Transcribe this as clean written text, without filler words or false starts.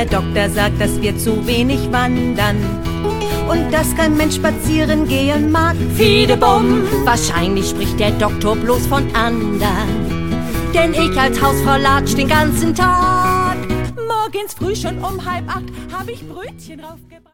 der Doktor sagt, dass wir zu wenig wandern und dass kein Mensch spazieren gehen mag. Fiedebum, wahrscheinlich spricht der Doktor bloß von andern, denn ich als Hausfrau latsch den ganzen Tag. Morgens früh schon um 7:30 hab ich Brötchen raufgebracht.